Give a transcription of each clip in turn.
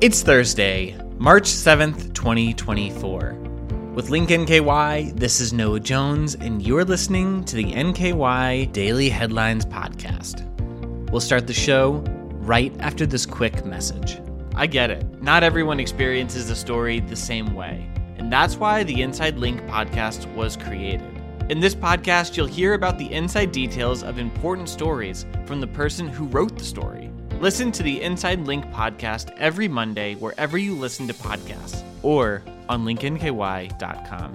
It's Thursday, March 7th, 2024. With Link NKY, this is Noah Jones, and you're listening to the NKY Daily Headlines Podcast. We'll start the show right after this quick message. I get it. Not everyone experiences the story the same way, and that's why the Inside Link podcast was created. In this podcast, you'll hear about the inside details of important stories from the person who wrote the story. Listen to the Inside Link podcast every Monday wherever you listen to podcasts or on linknky.com.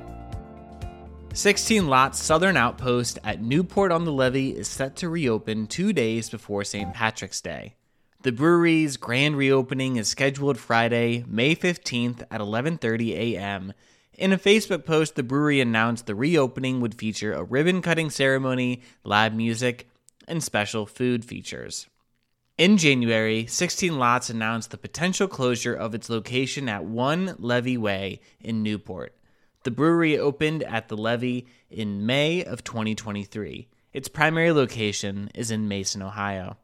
16 Lots Southern Outpost at Newport-on-the-Levee is set to reopen 2 days before St. Patrick's Day. The brewery's grand reopening is scheduled Friday, May 15th at 11:30 a.m. In a Facebook post, the brewery announced the reopening would feature a ribbon-cutting ceremony, live music, and special food features. In January, 16 Lots announced the potential closure of its location at 1 Levee Way in Newport. The brewery opened at the Levee in May of 2023. Its primary location is in Mason, Ohio.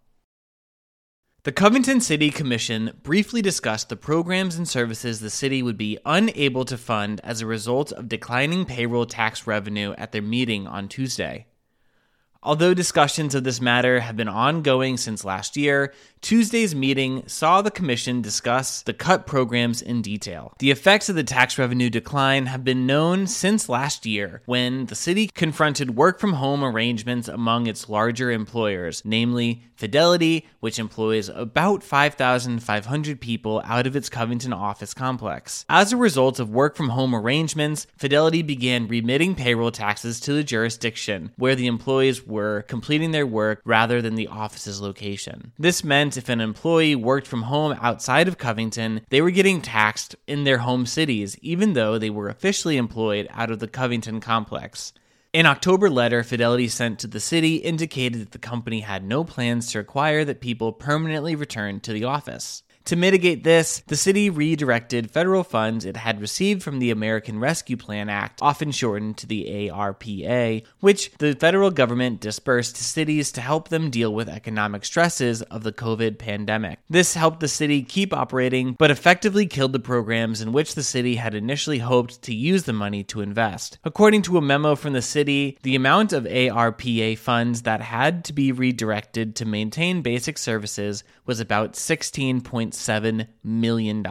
The Covington City Commission briefly discussed the programs and services the city would be unable to fund as a result of declining payroll tax revenue at their meeting on Tuesday. Although discussions of this matter have been ongoing since last year, Tuesday's meeting saw the commission discuss the cut programs in detail. The effects of the tax revenue decline have been known since last year, when the city confronted work-from-home arrangements among its larger employers, namely Fidelity, which employs about 5,500 people out of its Covington office complex. As a result of work-from-home arrangements, Fidelity began remitting payroll taxes to the jurisdiction where the employees were completing their work rather than the office's location. This meant if an employee worked from home outside of Covington, they were getting taxed in their home cities, even though they were officially employed out of the Covington complex. An October letter Fidelity sent to the city indicated that the company had no plans to require that people permanently return to the office. To mitigate this, the city redirected federal funds it had received from the American Rescue Plan Act, often shortened to the ARPA, which the federal government dispersed to cities to help them deal with economic stresses of the COVID pandemic. This helped the city keep operating, but effectively killed the programs in which the city had initially hoped to use the money to invest. According to a memo from the city, the amount of ARPA funds that had to be redirected to maintain basic services was about $16.7 million.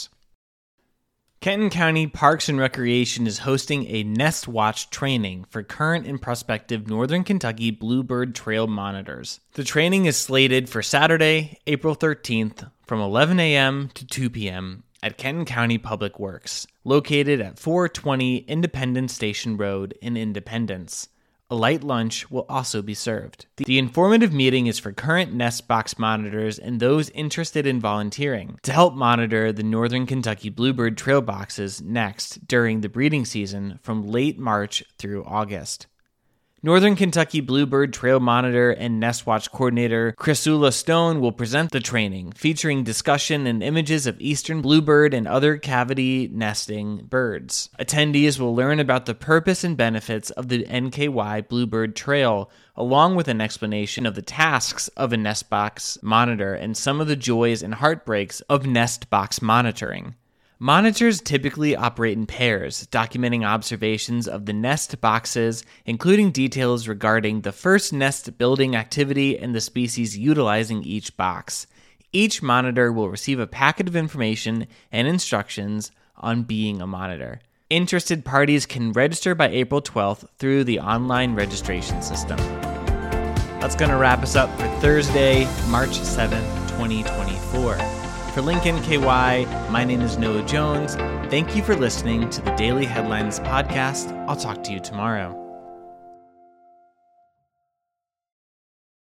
Kenton County Parks and Recreation is hosting a Nest Watch training for current and prospective Northern Kentucky Bluebird Trail monitors. The training is slated for Saturday, April 13th from 11 a.m. to 2 p.m. at Kenton County Public Works, located at 420 Independence Station Road in Independence. A light lunch will also be served. The informative meeting is for current Nest Box monitors and those interested in volunteering to help monitor the Northern Kentucky Bluebird Trail boxes next during the breeding season from late March through August. Northern Kentucky Bluebird Trail Monitor and Nest Watch Coordinator Chrysula Stone will present the training, featuring discussion and images of eastern bluebird and other cavity nesting birds. Attendees will learn about the purpose and benefits of the NKY Bluebird Trail, along with an explanation of the tasks of a Nest Box monitor and some of the joys and heartbreaks of Nest Box monitoring. Monitors typically operate in pairs, documenting observations of the nest boxes, including details regarding the first nest building activity and the species utilizing each box. Each monitor will receive a packet of information and instructions on being a monitor. Interested parties can register by April 12th through the online registration system. That's going to wrap us up for Thursday, March 7th, 2024. For Link NKY, my name is Noah Jones. Thank you for listening to the Daily Headlines Podcast. I'll talk to you tomorrow.